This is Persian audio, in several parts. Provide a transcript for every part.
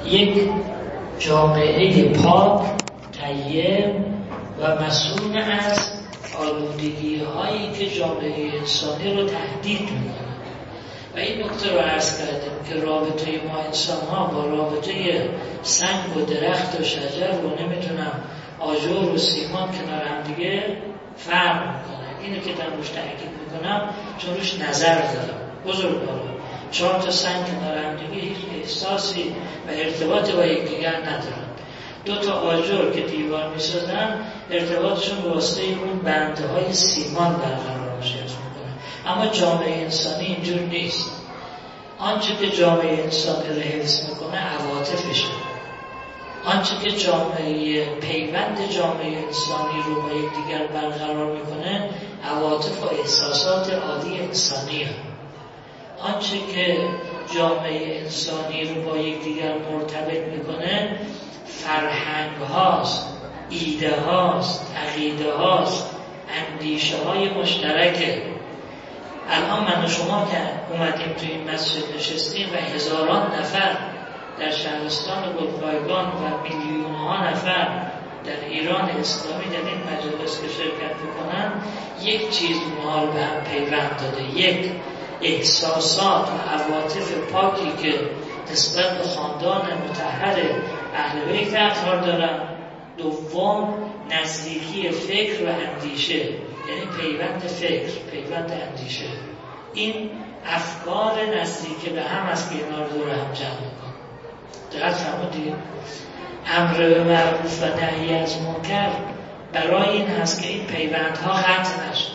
یک جامعه پاک، طیب و مسئول از آلودگی هایی که جامعه انسانی رو تهدید میکنه. و این نکته رو عرض کردیم که رابطه ما انسان ها با رابطه سنگ و درخت و شجر رو نمیتونم آجر و سیمان کنار هم دیگه فرق میکنه. اینو که در روش تأکید میکنم چون روش نظر دارم. بزرگوارا 4 تا سنگ کنار هم دیگه هیچ احساسی و ارتباطی با یکدیگر ندارن. 2 تا آجر که دیوار میسازن ارتباطشون به واسطه اون بنده های سیمان برقرار میشه میکنه. اما جامعه انسانی اینجور نیست. آنچه که جامعه انسانی رو حفظ میکنه عواطفشه. آنچه که پیوند جامعه انسانی رو با یکدیگر برقرار میکنه عواطف و احساسات عادی انسانیه. آنچه که جامعه انسانی رو با یکدیگر مرتبط میکنه فرهنگ هاست، ایده هاست، عقیده هاست، اندیشه های مشترکه. الان من و شما که اومدیم توی این مسجد نشستیم و هزاران نفر در شهرستان گلپایگان و میلیون ها نفر در ایران اسلامی در این مجالس که شرکت میکنن، یک چیز اونها رو به هم پیوند داده. یک، احساسات و عواطف پاکی که نسبت به خاندان مطهر اهل بیت اطهار دارن. دوم، نزدیکی فکر و اندیشه، یعنی پیوند فکر، پیوند اندیشه. این افکار نزدیک به هم است که اینا رو دور هم جمع میکنن. دقت فرمودید؟ امر به معروف و نهی از منکر برای این هست که این پیوندها قطع نشه،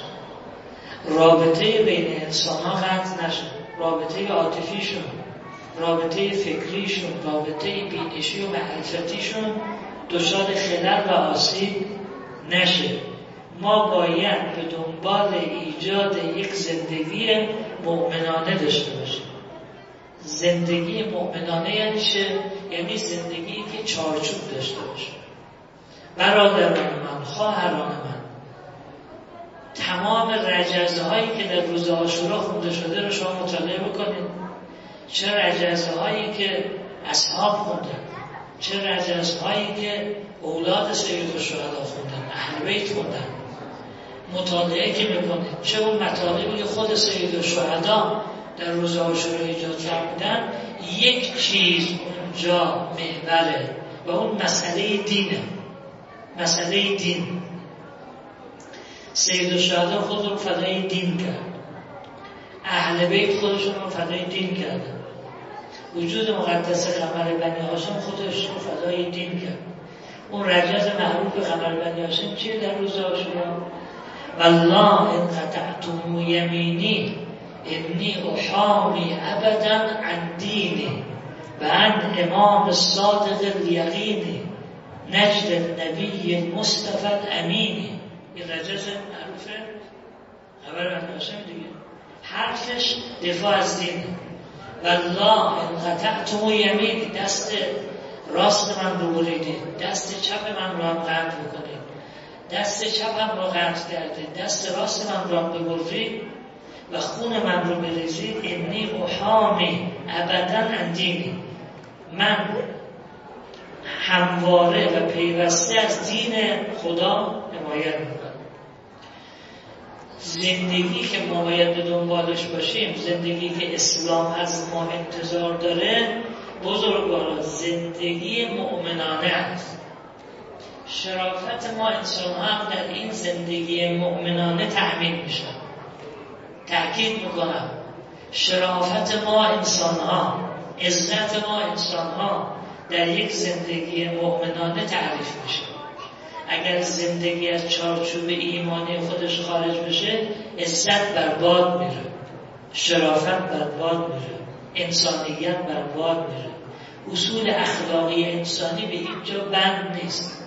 رابطه بین انسان ها قطع نشه، رابطه عاطفیشون، رابطه فکریشون، رابطه بینشی و معرفتیشون دچار خلل و آسیب نشه. ما باید به دنبال ایجاد یک زندگی مؤمنانه داشته باشیم. زندگی مؤمنانه یعنی چه؟ یعنی زندگی که چارچوب داشته باشه. برادران من، خواهران من، تمام رجزه هایی که در روز عاشورا خونده شده رو شما مطالعه بکنید. چه رجزه هایی که اصحاب خوندن، چه رجزه هایی که اولاد سید الشهدا خوندن، اهل بیت خوندن. مطالعه که میکنید چه اون مطالبی که خود سید الشهدا در روز عاشورا ایجاد فرمودن، یک چیز اونجا محوره و اون مسئله دینه. مسئله دین. سید الشهدا خود رو فدای دین کرد، اهل بیت خودشون رو فدای دین کردن. وجود مقدس قمر بنی هاشم خودش رو فدای دین کرد. اون رجز معروف قمر بنی هاشم چیه در روز عاشورا؟ والله ان قطعتم یمینی انی احامی ابدا عن دینی و عن امام الصادق الیقینی نجد النبی المصطفى الامینی. این رجز معروفه قمر بنی هاشم دیگه. حرفش دفاع از دینه. والله ان قطعتم یمینی، دست راست من رو بریدید، دست چپ من رو هم قطع بکنید، دست چپم رو قطع کردید، دست راست من رو هم ببرید و خون من رو بریزید، انی احامی ابدا عن دینی، من همواره و پیوسته از دین خدا حمایت میکنم. زندگی که ما باید به دنبالش باشیم، زندگی که اسلام از ما انتظار داره، بزرگوارا زندگی مؤمنانه است. شرافت ما انسان هم در این زندگی مؤمنانه تأمین میشه. تأکید میکنم شرافت ما انسان ها، عزت ما انسان ها در یک زندگی مؤمنانه تعریف میشه. اگر زندگی از چارچوب ایمانی خودش خارج بشه، عزت برباد میره، شرافت برباد میره، انسانیت برباد میره. اصول اخلاقی انسانی به هیچ جا بند نیست.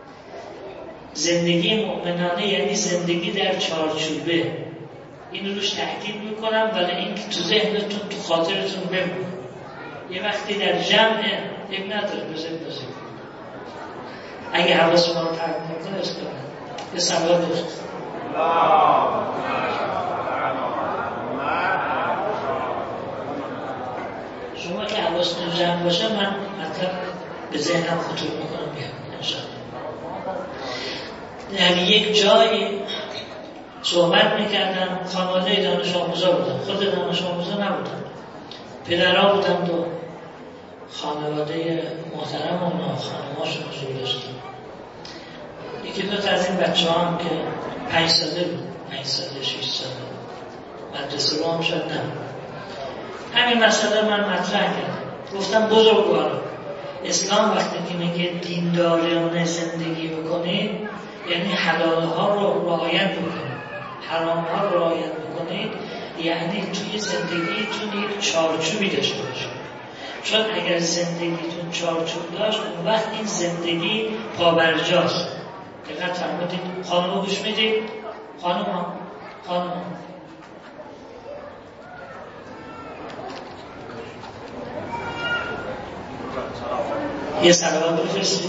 زندگی مؤمنانه یعنی زندگی در چارچوبه. این روش تأکید میکنم ولی این که تو ذهنتون، تو خاطرتون بمونه. یه وقتی در جمعه یک نداره بزن اگه حواس ما رو پرد نکنه اسکنه یه سوال داشت. شما که حواستون جمع باشه من مطلب به ذهنم خطور میکنم بیام انشاءالله. در یک جایی صحبت میکردم، خانواده دانش آموزا بودم، خود دانش آموزا نبودم، پدرها بودم و خانواده محترم و خانماشون حضور داشتم. یکی دو تا از این بچه هم که 5 ساله بود، 5 ساله 6 ساله مدرسه رو هم شد نبود. همین مسئله من مطرح کردم، گفتم بزرگوارا اسلام وقتی که میگه دیندارانه زندگی بکنید یعنی حلال ها رو رعایت بکنید، حرام ها رو رعایت بکنید، یعنی توی زندگیتون یک چارچوبی داشته باشید. چون اگر زندگیتون چارچوب داشت اون وقت این زندگی پابرجاست. دقت فرمودید؟ خانم گوش میدید؟ خانم یه صلوات بفرستید.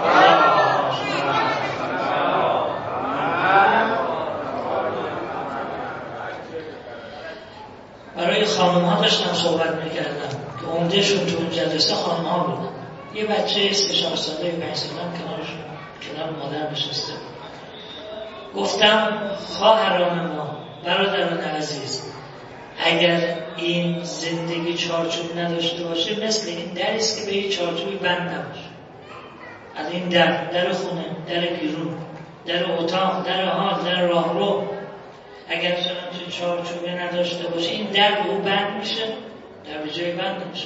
برای خانم ها داشتم صحبت میکردم که عمدهشون تو اون جلسه خانم ها بودن. یه بچه 3-4 ساله 5 ساله کنار مادر نشسته. گفتم خواهران ما، برادران عزیز، اگر این زندگی چارچوب نداشته باشه مثل این دری است که به این چارچوبی بند نباشه. از این در خونه، در بیرون، در اتاق، در حال، در راهرو، اگر چنانچه چارچوبی نداشته باشه این در به او بند میشه، در به جای بند نمیشه.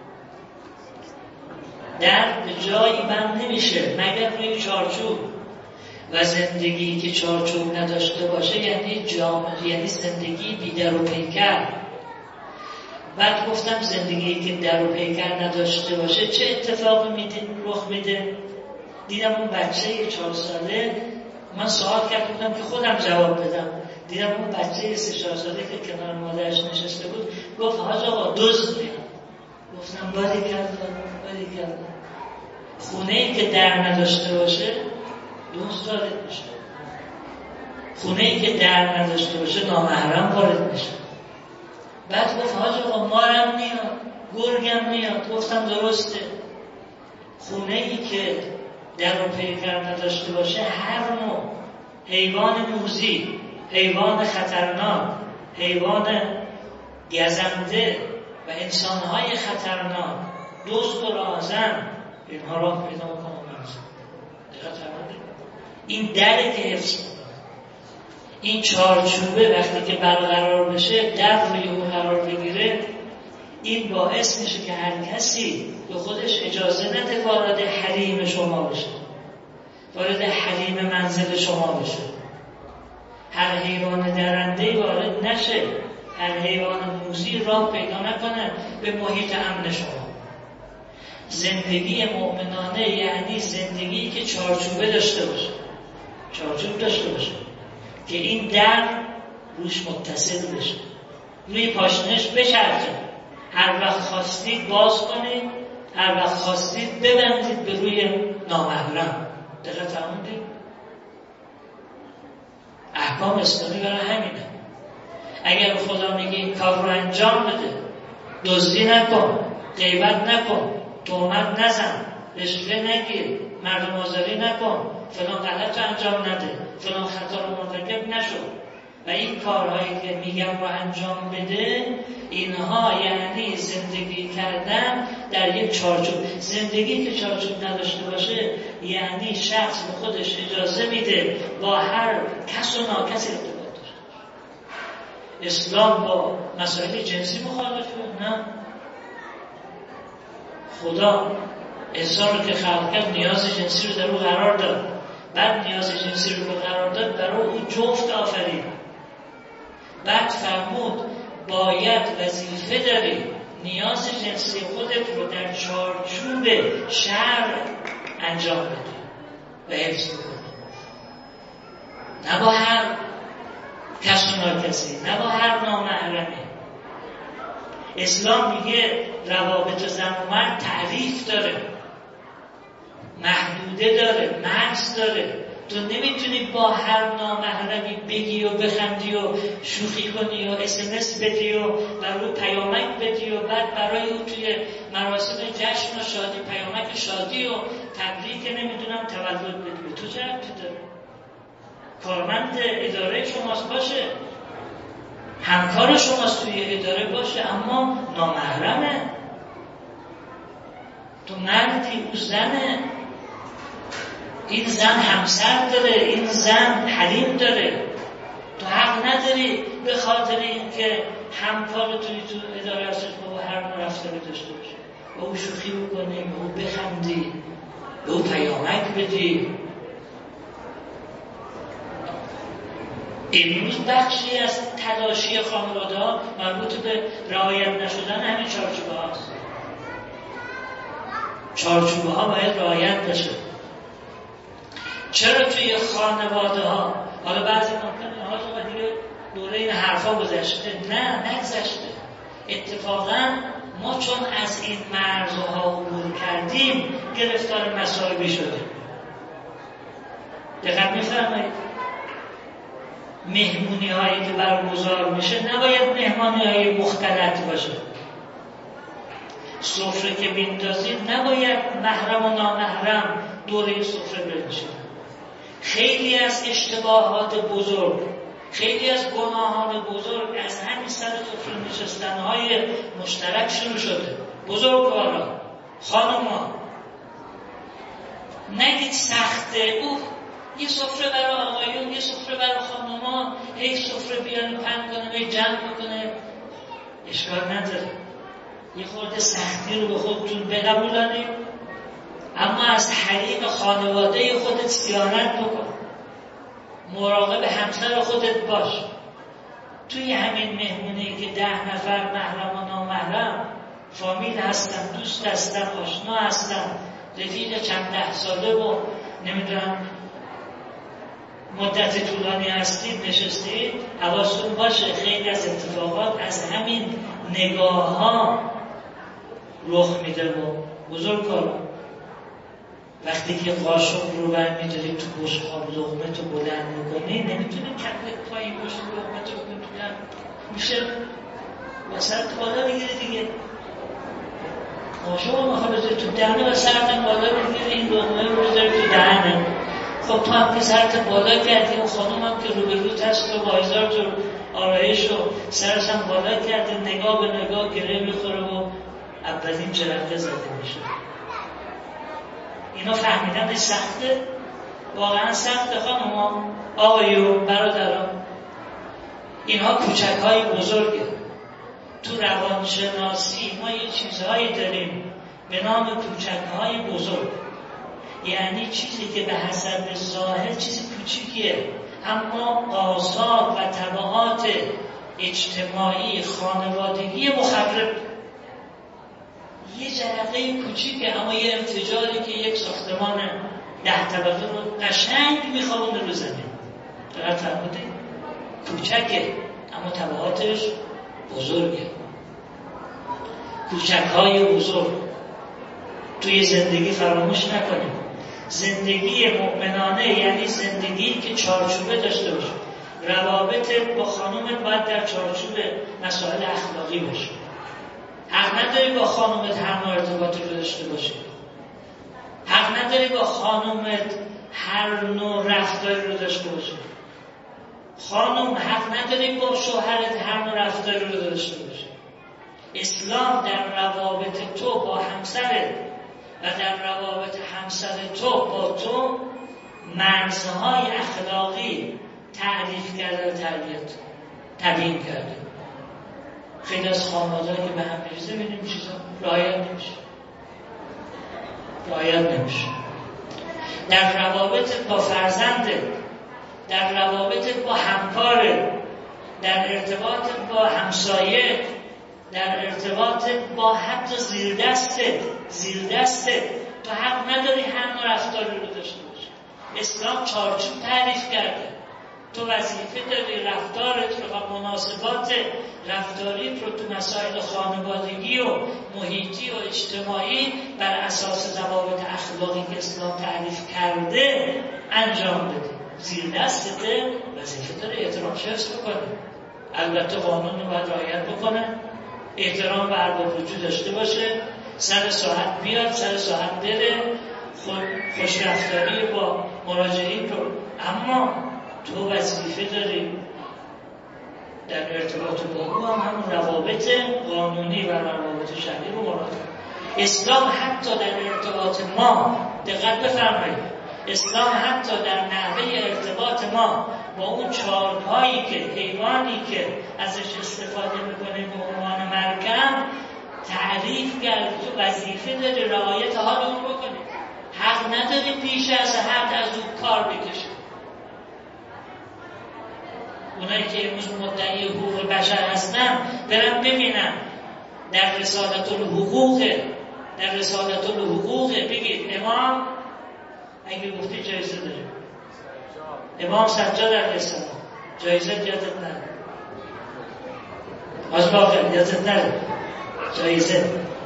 در به جایی بند نمیشه مگر روی چارچوب. و زندگی که چارچوب نداشته باشه یعنی زندگی بی در و پیکر. بعد گفتم زندگی که در و پیکر نداشته باشه چه اتفاقی رخ میده؟ دیدم اون بچه 4 ساله، من سوال کردم که خودم جواب بدم، دیدم اون بچه 3-4 ساله که کنار مادرش نشسته بود گفت حاج آقا دزد میاد. گفتم باری کردم. خونه‌ای که در نداشته باشه دزد وارد میشه. خونه‌ای که در نداشته باشه نامحرم وارد میشه. بعد گفت حاج آقا مارم میاد، گرگم میاد. گفتم درسته. خونه‌ای که در و پیکر نداشته باشه هر نوع حیوان موذی، حیوان خطرناک، حیوان گزنده و انسان‌های خطرناک، دزد و راهزن، اینها راه پیدا می‌کنن. این دره که حفظ کنه. این چارچوبه وقتی که برقرار بشه، در روی اون قرار بگیره، این باعث میشه که هر کسی به خودش اجازه نده وارد حریم شما بشه، وارد حریم منزل شما بشه. هر حیوان درنده‌ای وارد نشه، هر حیوان موذی راه پیدا نکنه به محیط امن شما. زندگی مؤمنانه یعنی زندگی که چارچوبه داشته باشه، چارچوب داشته باشه که این در روش متصل بشه، روی پاشنش بچرخه. هر وقت خواستید باز کنید، هر وقت خواستید ببندید به روی نامحرم. دقیقا فرمودید؟ احکام اسلامی برای همینه. اگر خدا میگه این کار رو انجام بده، دزدی نکن، غیبت نکن، تهمت نزن، رشوه نگیر، مردم آزاری نکن، فلان غلط رو انجام نده، فلان خطا رو مرتکب نشو و این کارهایی که میگم رو انجام بده، اینها یعنی زندگی کردن در یک چارچوب. زندگی که چارچوب نداشته باشه یعنی شخص به خودش اجازه میده با هر کس و ناکسی ارتباط داشته باشه. اسلام با مسائل جنسی مخالفه؟ نه. خدا انسان رو که خلق کرد نیاز جنسی رو در او قرار داد، بعد نیاز جنسی رو قرار داد برای او جفت آفرید. بعد فرمود باید وظیفه داری نیاز جنسی خودت رو در چارچوب شرع انجام بدی و حفظ کنی، نه با هر کس و ناکسی، نه با هر نامحرمی. اسلام میگه روابط زن و مرد تعریف داره، محدوده داره، مکس داره. تو نمیتونی با هر نامحرمی بگی و بخندی و شوخی کنی و SMS بدی و برای پیامک بدی و بعد برای اون توی مراسم جشن و شادی پیامک شادی و تبریک نمیدونم تولد بدی. تو چه ربطی داره؟ کارمند اداره شماست باشه، همکار شماست توی اداره باشه، اما نامحرمه. تو مردی، او زنه، این زن همسر داره، این زن حریم داره. تو حق نداری به خاطر اینکه همکار توی تو اداره هستش با هر نوع رفتاری داشته باشه، با او شوخی بکنی، با او بخندی، به او پیامک بدی. امروز بخشی از تلاشی خانواده‌ها مربوط به رعایت نشدن همین چارچوبه هاست. چارچوبه ها باید رعایت بشه. چرا توی خانواده ها، حالا بعضی ممکنه ها دیگه دوره این حرفا گذشته، نه نگذشته، اتفاقا ما چون از این مرزها عبور کردیم گرفتار مصائبی شدیم. دقت می‌فرمایید؟ مهمونی هایی که برگزار میشه نباید مهمانی های مختلط باشه. سفره که بیندازید نباید محرم و نامحرم دوره سفره بنشینن. خیلی از اشتباهات بزرگ، خیلی از گناهان بزرگ از همین سر سفره نشستن‌های مشترک شروع شده. بزرگواران، خانم‌ها، نگید سخته، یه سفره برای آقایون، یه سفره برای خانم‌ها، هی سفره بیان پهن کنه، هی جمع بکنه، اشکال نداره. یه خورده سختی رو به خودتون بقبولانید، اما از حریم خانواده خودت صیانت بکن. مراقب همسر خودت باش. توی همین مهمونی که 10 نفر محرم و نامحرم، فامیل هستن، دوست هستن، آشنا هستن، رفیق چند 10 ساله و نمیدونم مدت طولانی هستید، نشستید، حواستون باشه خیلی از اتفاقات از همین نگاه ها رخ میده. و بزرگواران، وقتی که قاشق رو برمی‌داری تو بشقاب لقمه تو بلند می‌کنی، نمیتونی کف پای بشقاب لقمه تو کنی تو دهن، میشه وسط بالا بگیری دیگه. قاشق رو می‌خوای بذاری تو دهن و سرت بالا بگیری، این لقمه رو بذاری تو دهنه. خب تو هم که سرت بالا کردی، اون خانم هم که روبروت هست و وایزار تو آرایش و سرش هم بالا کرده، نگاه به نگاه گره میخوره و اولین جرقه زده میشه. اینا فهمیدن سخته، واقعا سخته خانم‌ها، آقایون، برادران. اینها کوچک‌های بزرگه. تو روانشناسی ما یه چیزهایی داریم به نام کوچک‌های بزرگ، یعنی چیزی که به حسب ظاهر چیز کوچیکیه، اما آثار و تبعات اجتماعی خانوادگی مخرب. یه جرقه کوچیکه، اما یه انفجاری که یک ساختمان 10 طبقه رو قشنگ میخوابونه رو زمین. دقیق فرمودید؟ کوچکه اما تبعاتش بزرگه. کوچک‌های بزرگ توی زندگی فراموش نکنیم. زندگی مؤمنانه یعنی زندگی که چارچوبه داشته باشه. روابط با خانومت باید در چارچوب مسائل اخلاقی باشه. حق نداری با خانومت هر نوع ارتباطی رو داشته باشی. حق نداری با خانومت هر نوع رفتاری رو داشته باشی. خانوم حق نداری با شوهرت هر نوع رفتاری رو داشته باشی. اسلام در روابط تو با همسرت و در روابط همسر تو با تو مرزهای اخلاقی تعریف کرده و تبیین کرده. خیلی از خانواده که به هم میریزه ببینیم چیزا رعایت نمیشه. در روابط با فرزندت، در روابط با همکارت، در ارتباط با همسایه، در ارتباط با حتی زیردستت تو حق نداری هر نوع رفتاری رو داشته باشی. اسلام چارچوب تعریف کرده. تو وظیفه داری رفتارت رو و مناسبات رفتاریت رو تو مسائل خانوادگی و محیطی و اجتماعی بر اساس ضوابط اخلاقی که اسلام تعریف کرده انجام بده. زیر دستته وظیفه داره احترامش حفظ بکنه. البته قانون رو باید رعایت بکنه، احترام به ارباب وجود داشته باشه، سر ساعت بیاد، سر ساعت بره، خوش رفتاری با مراجعین رو. اما تو وظیفه داری در ارتباط با او هم روابط قانونی و روابط شرعی رو مراعات کنی. اسلام حتی در ارتباط ما، دقت بفرمایید، اسلام حتی در نحوه ارتباط ما با اون چارپایی که حیوانی که ازش استفاده میکنیم به عنوان مرکب تعریف کرد تو وظیفه داری رعایت حال اون بکنی. حق نداری پیش از حد از اون کار بکشی. اونایی که امروز مدعی حقوق بشر هستن برن ببینن در رسالت الحقوق بگید امام اگه گفتی جایزه داره، امام سجاد علیه السلام جایزه یادت نره، از باقر یادت نره جایزه.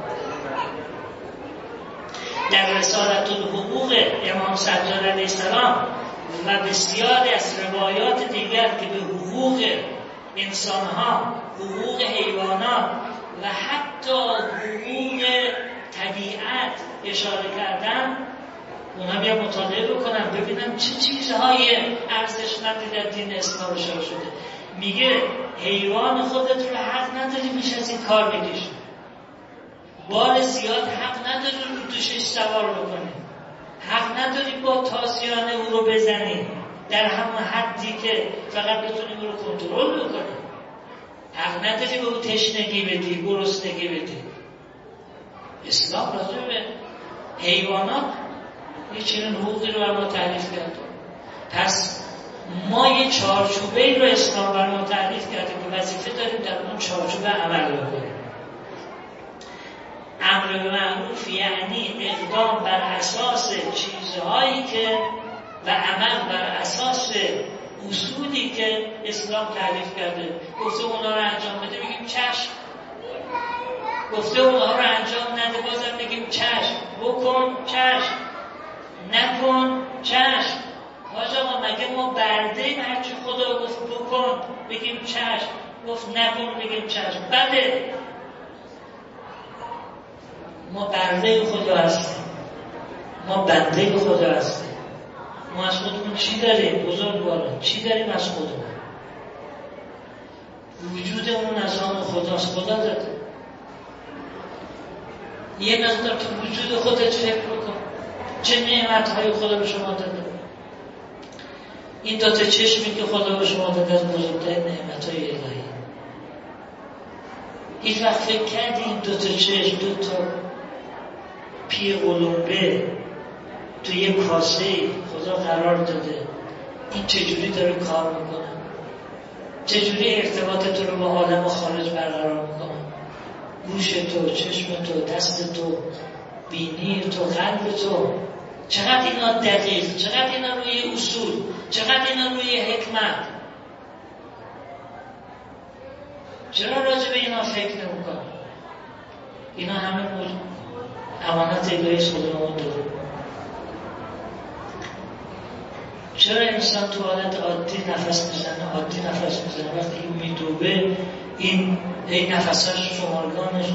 در رسالت الحقوق امام سجاد علیه السلام و بسیاری از روایات دیگر که به حقوق انسانها، حقوق حیوانات و حتی حقوق طبیعت اشاره کردن، اونا بیا مطالعه بکنن ببینن چه چیزهای ارزشمندی در دین اسلام اشاره شده. میگه حیوان خودت رو حق نداری بیش از این کار بکشی، بار زیاد حق نداری رو دوشش سوار بکنی، حق نداری با تازیانه او رو بزنی در همون حدی که فقط بتونی او رو کنترل بکنی، حق نداری به او تشنگی بدی، گرسنگی بدی. اسلام راجع به حیوانات یه چنین حقوقی رو بر ما تعریف کرده. پس ما یه چارچوبه‌ای رو اسلام بر ما تعریف کرده که وظیفه داریم در اون چارچوبه عمل بکنیم. امر به معروف یعنی اقدام بر اساس چیزهایی که و عمل بر اساس اصولی که اسلام تعریف کرده. گفته اونها رو انجام بده بگیم چشم، گفته اونها رو انجام نده بازم بگیم چشم، بکن چشم، نکن چشم. حاج آقا مگه ما برده‌ایم هرچی خدا گفت بکن بگیم چشم، گفت نکن بگیم چشم؟ بده. ما برده خدا هستیم، ما بنده خدا هستیم. ما از خودمون چی داریم؟ بزرگواران چی داریم از خودمون؟ وجودمون از آن خداست، خدا داده. یه مقدار تو وجود خودت فکر بکن، چه نعمت‌های خدا به شما داده. این دوتا چشمی که خدا به شما داده از بزرگترین نعمت‌های الهی. هیچ وقت فکر کردی این دوتا چشم، دوتا پی قلمبه تو یه کاسه خدا قرار داده، این چجوری داره کار میکنه؟ چجوری ارتباط تو رو با عالم خارج برقرار میکنه؟ گوش تو، چشم تو، دست تو، بینی تو، قلب تو، چقدر اینا دقیق، چقدر اینا روی اصول، چقدر اینا روی حکمت. چرا راجع به اینا فکر نمی‌کنی؟ اینا همه امانت الهی خودمون داره. چرا انسان تو حالت عادی نفس میزنه وقتی این میدوبه این نفساش شمارگانش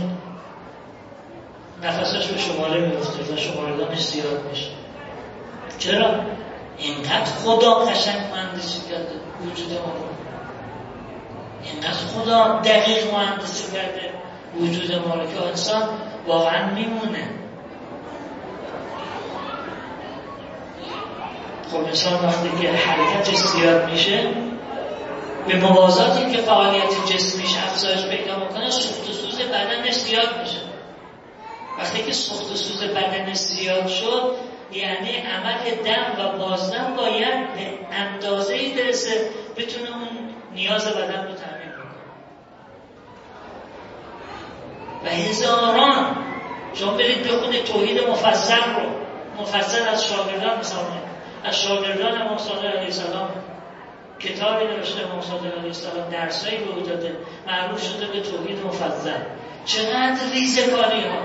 نفساش به شماره میفته و شمارگانش زیاد میشه. چرا؟ اینقدر خدا قشنگ مهندسی کرده وجود ما رو، اینقدر خدا دقیق مهندسی کرده وجود ما رو که انسان واقعا میمونه. خب انسان وقتی که حرکتش زیاد میشه به موازات این که فعالیت جسمیش افزایش پیدا میکنه، سوخت و سوز بدنش زیاد میشه. وقتی که سوخت و سوز بدنش زیاد شد یعنی عمل دم و بازدم باید به اندازه‌ای برسه بتونه اون نیاز بدن رو تامین کنه. و هزاران شما برید بخونید توحید مفصل از شاگردان مثلا از شاگردان امام صادق علیه السلام کتابی نوشته امام صادق علیه السلام، درسایی به او داده، معروف شده به توحید مفضل. چقدر ریزکاری ها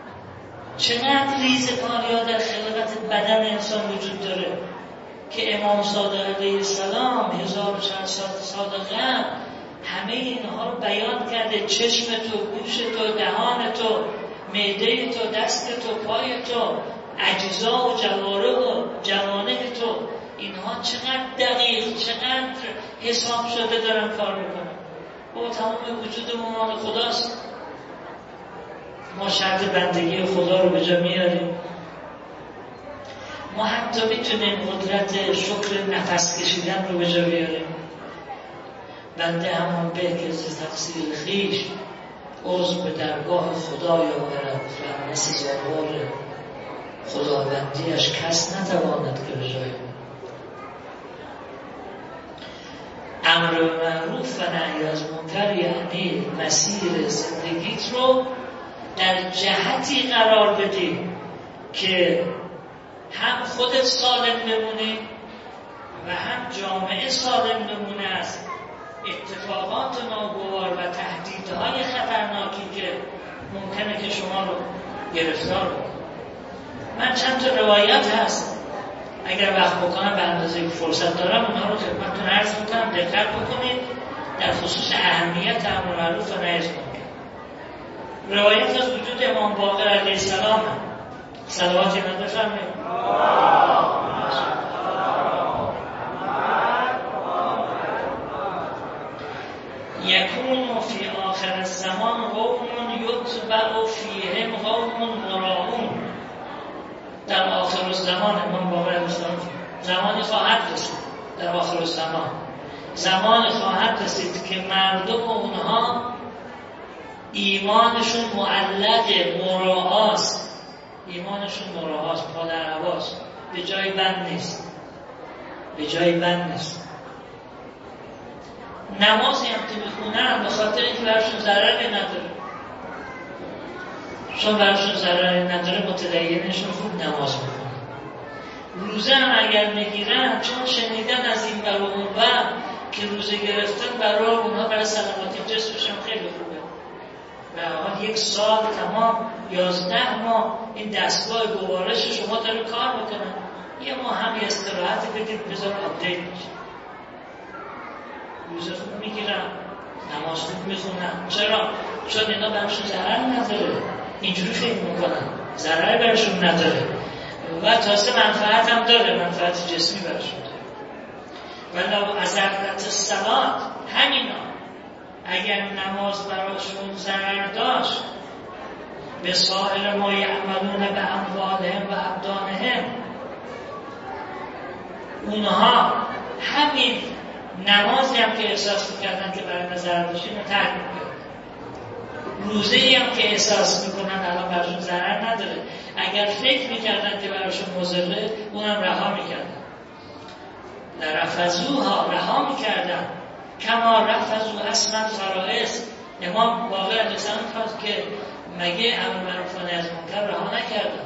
در خلقت بدن انسان وجود داره که امام صادق علیه السلام 1400 سال قبل همه اینها رو بیان کرده. چشم تو، گوش تو، دهان تو، معده تو، دست تو، پای تو، اجزا و جوارح و جوانح تو، اینها چقدر دقیق، چقدر حساب شده دارن کار میکنن. با تمام وجود مال خداست. ما شرط بندگی خدا رو به جا میاریم. ما حتی میتونیم قدرت شکر نفس کشیدن رو به جا بیاریم. بنده همان به که ز تقصیر خویش عذر به درگاه خدا یاورد و سزاوار خداوندیش کس نتواند که به جای امر به معروف و نهی از منکر، یعنی مسیر زندگیت رو در جهتی قرار بدی که هم خودت سالم بمونی و هم جامعه سالم بمونه از اتفاقات ناگوار و تهدیدهای خطرناکی که ممکنه که شما رو گرفتار بکنه. من چند تا روایت هست، اگر وقت بکنم به اندازه که فرصت دارم اونها رو خدمتتون عرض میکنم، دقت بکنید در خصوص اهمیت امر معروف و نهی از منکر. روایت از وجود امام باقر علیه السلام، صلواتی بفرمایید. یکون فی آخر الزمان قوم یتبع فیهم قوم مراؤون. در آخر الزمان امام باقر علیه السلام زمانی خواهد رسید، در آخر الزمان زمان خواهد رسید که مردم اونها ایمانشون معلق مراعاست، ایمانشون مراعاست، پادر هواست، به جای بند نیست، به جای بند نیست. نمازی هم که میخونن به خاطر اینکه برشون ضرری نداره، چون برشون ضرری نداره متدینشون خوب نماز میخونن. روزه هم اگر میگیرن چون شنیدن از این بر و اون بر که روزه گرفتن برای اونها برای سلامتی جسمشون خیلی خوبه. به حال یک سال تمام 11 ماه این دستگاه گوارش شما داره کار میکنن، یه ماه هم استراحت بدید بذار آپدیت بشه. روزه خوب میگیرن، نماز خوب میخونن. چرا؟ چون اینا برشون ضرر نداره، اینجوری فکر میکنن ضرر برشون نداره و تازه منفعت هم داره، منفعت جسمی برشون داره. ولو ازرت الصلاة، همینا اگر نماز براشون ضرر داشت، به سایر ما یعملون به اموالهم و ابدانهم، اونها همین نمازی هم که احساس میکردن که برای نظر داشتین رو ترک میکردن، روزه‌ای هم که احساس میکنن الان براشون ضرر نداره، اگر فکر میکردن که براشون مضره اونم رها میکردن. لرفضوها، رها میکردن. کما رفضو اصلا فرائض. امام باقر علیه السلام خواست که مگه امر معروف و نهی از منکر رها نکردن.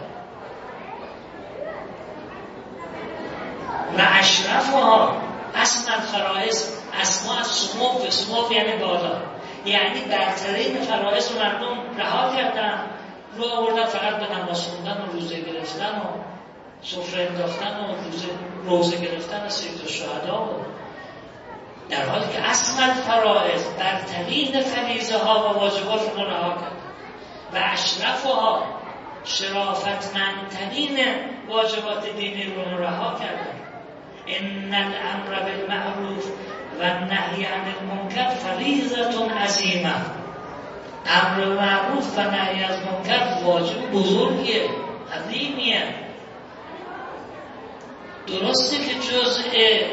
و اشرفها اصلا فرائض، اسما از سمو یعنی بالا، یعنی برترین فرائض رو مردم رها کردن، رو آوردن فقط به نماز خوندن و روزه گرفتن و سفره انداختن و روزه گرفتن و سید الشهدا، و در حالی که اصلا فرائض برترین فریضه ها و واجبات رو رها کردن. و اشرفها شرافتمندترین واجبات دینی رو رها کردن. ان الامر بالمعروف و النهی عن المنکر فریضة عظیمه. امر معروف و نهی از منکر واجب بزرگیه، عظیمیه. درسته که جزء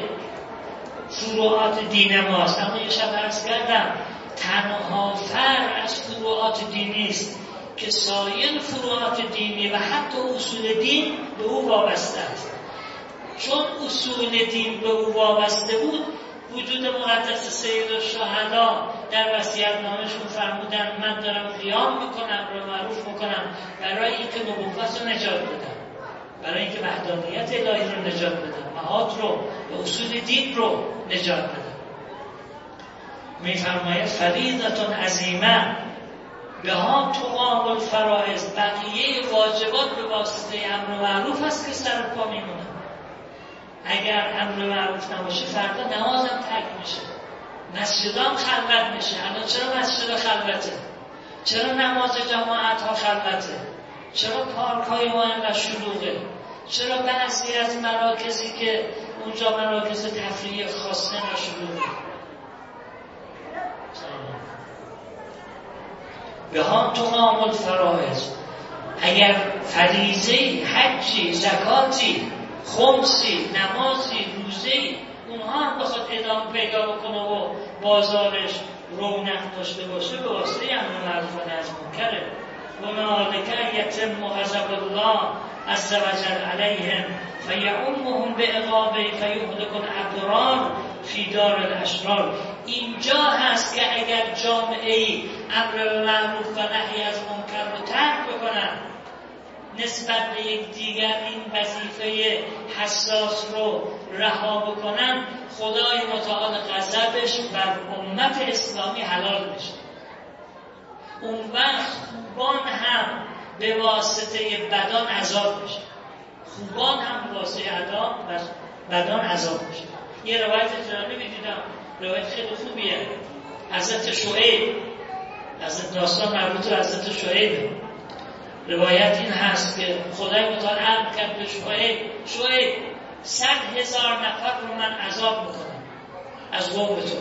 فروعات دین ماست، اما یه شب عرض کردم تنها فرع از فروعات دینی است که سایر فروعات دینی و حتی اصول دین به او وابسته است. چون اصول دین به او وابسته بود، وجود مقدس سید الشهدا در وصیت‌نامه‌شون فرمودن من دارم قیام میکنم، رو معروف میکنم برای اینکه نبوت رو نجات بدم. برای اینکه وحدانیت الهی رو نجات بدن، معاد رو و اصول دین رو نجات بدن. میفرماید فریضة عظیمه بها تقام الفرائض، بقیه واجبات به واسطه امر معروف است که سر پا میمونه. اگر امر معروف نباشه فردا نمازم ترک میشه، مسجدام خلوت میشه. الان چرا مسجد خلوته؟ چرا نماز جماعت ها خلوته؟ چرا پارک های ما اینقدر شلوغه؟ چرا بعضی از مراکزی که اونجا مراکز تفریح خاصه نشلوغه؟ به ها تقام الفرائض، اگر فریضه‌ای، حجی، زکاتی، خمسی، نمازی، روزه‌ای اونها هم بخواد ادامه پیدا بکنه و بازارش رونق داشته باشه به واسطه امر معروف و نهی از منکره. هنالک یتم غضب الله عز وجل علیهم فیعمهم بعقابه فیهلک الابرار فی دار الاشرار. اینجا هست که اگر جامعه‌ای امر معروف و نهی از منکر رو ترک بکنن، نسبت به یک دیگر این وظیفه حساس رو رها بکنن، خدای متعال غضبش بر امت اسلامی حلال میشه. اون وقت خوبان هم به واسطه بدان عذاب میشه، خوبان هم به واسطه بدان عذاب میشه. یه روایت جالبی دیدم، روایت خیلی خوبیه. حضرت شعیب، از داستان مربوط به حضرت شعیب، روایت این هست که خدای متعال امر کرد به شعیب 100,000 نفر رو من عذاب میکنم از قوم تو،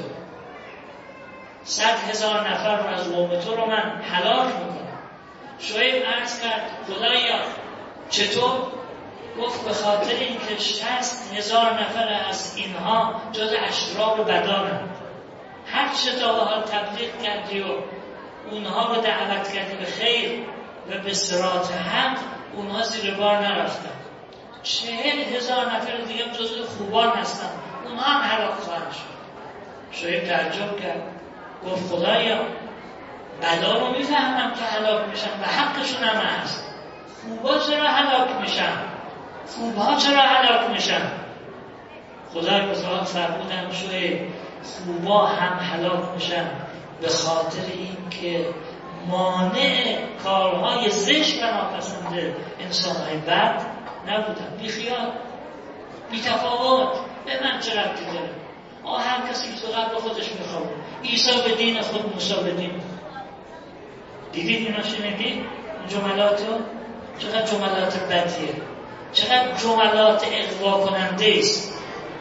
100,000 نفر رو از قوم تو رو من هلاک میکنم. شعیب عرض کرد خدایا چطور؟ گفت به خاطر اینکه 60,000 نفر از اینها جز اشرار بدانند، هر چه تا به حال تبلیغ کردی و اونها رو دعوت کردی به خیر و به صراط حق، اونها زیر بار نرفتن. 40,000 نفر دیگه جزء خوبان هستن، اونها هم هلاک خواهند شد. شعیب تعجب کرد، گفت خدایا بلا رو میفهمم که هلاک میشن و حقشون هم هست، خوبا چرا هلاک میشن؟ خوبها چرا هلاک میشن؟ خدای متعال فرمودن شعیب خوبا هم هلاک میشن به خاطر اینکه مانع کارهای زشت و ناپسند انسانهای بد نبودن. بی خیال، بی تفاوت، به من چه ربطی داره؟ هر کسی که تو قبل خودش میخواد، عیسی به دین خود، موسی به دین خود. دیدید اینا شنیدید؟ این جملاتو؟ چقدر جملات بدیه، چقدر جملات اغوا کننده است.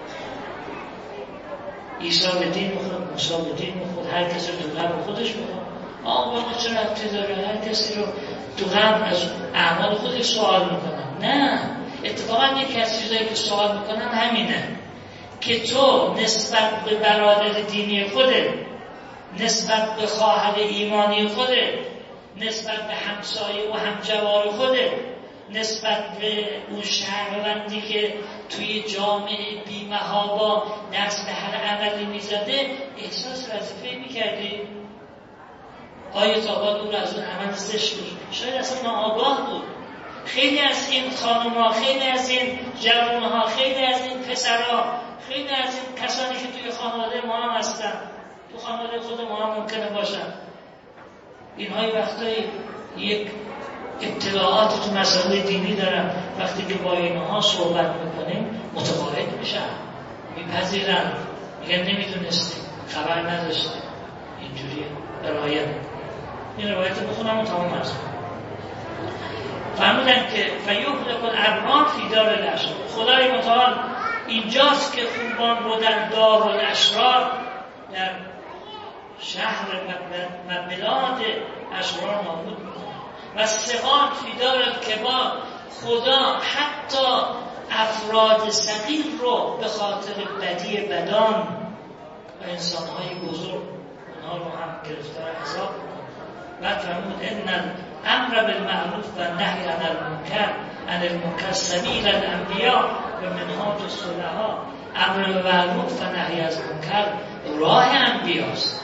عیسی به دین خود، موسی به دین خود، هر کسی تو قبل خودش میخواد. به ما چه ربطی داره؟ هر کسی رو تو غم از اعمال خودش سوال میکنن. نه، اتفاقا یکی از چیزایی که سوال میکنن همینه که تو نسبت به برادر دینی خودت، نسبت به خواهر ایمانی خودت، نسبت به همسایه و همجوار خودت، نسبت به اون شهروندی که توی جامعه بی‌محابا دست به هر عملی میزده احساس وظیفه میکردی؟ آیا تا بعد اون از اون عمل زشت بود؟ شاید اصلا ناآگاه بود. خیلی از این خانم‌ها، خیلی از این جوان‌ها، خیلی از این پسرها، خیلی از این کسانی که توی خانواده ما هم هستن، تو خانواده خود ما هم ممکنه باشن، اینها یه وقتایی یک اطلاعات تو مسائل دینی دارن، وقتی که با اینها صحبت میکنیم متقاعد میشن، میپذیرن، میگن نمیدونستیم، خبر نداشتیم، اینجوریه. رعایت این روایت بخونم و تمام هست. فرمودن که فیهلک الابرار فی دار الاشرار. خدای متعال اینجاست که خوبان رو در دار الاشرار، در شهر و بلاد اشرار نابود میکنه. و سقان فی دار الکبار، خدا حتی افراد صغیر رو به خاطر بدی بدان و انسانهای بزرگ اونها رو هم گرفتار عذاب میکنه. بعد فرمود ان الامر بالمعروف و نهی عن المنکر سبیل الانبیاء و منهاج الصلحاء. امر بالمعروف و نهی از منکر راه انبیاست،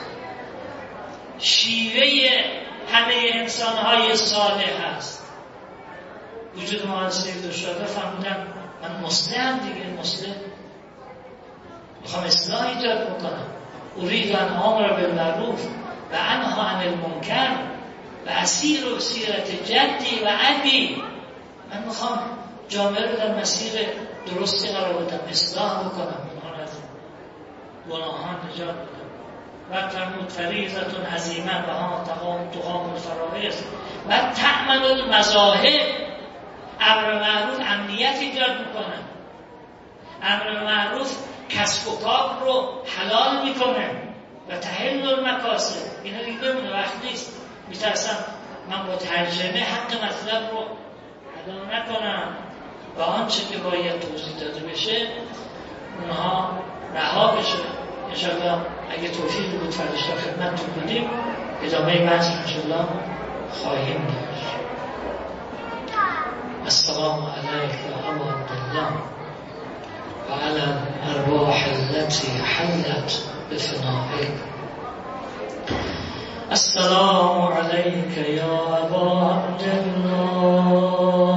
شیوه همه انسانهای صالح است. وجود ما سید الشهدا فرمودن من مسلم دیگه، مسلم میخوام اصلاح ایجاد بکنم، اريد ان امر بالمعروف و انها عن المنکر و اسیر و سیرت جدی و ابی. من میخوام جامعه رو در مسیر درستی قرار بدم، اصلاح بکنم، اونها از گناهان نجات بدم. و تمود فریضتون عظیمه و ها تقام الفرائض و تعمل المذاهب. امر معروف امنیت ایجاد میکنه، امر معروف کسب و کار رو حلال میکنه و تحل المکاسب. اینا دیگه بمونه، وقت نیست میترسم من با ترجمه حق مطلب رو ادا نکنم و آنچه که باید توضیح داده بشه اونها رها بشه. انشاءالله اگه توفیق بود فرشته خدمتتون کنیم، ادامه بحث انشاءالله خواهیم داشت. السلام علیک یا ابا عبدالله و علی الارواح التي حلت بفنائك. السلام علیک یا ابا عبدالله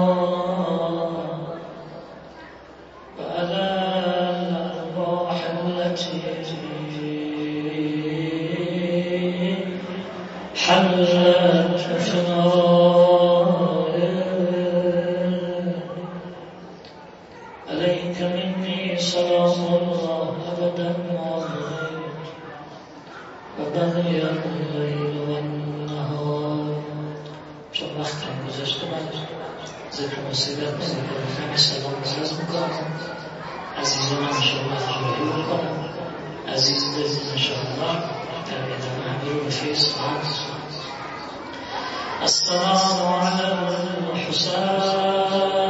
و علی الارواح التي حلت بفنائك. عليك مني سلام الله أبدا وعليك وبقي الليل والنهار. چون وقت هم گذاشته من ذکر مصیبت همه سلام عرض میکنم. عزیزان انشاءالله جایی بکنم، عزیز انشاءالله در ادامه همه رو رفیز خواهد. السلام علی الحسین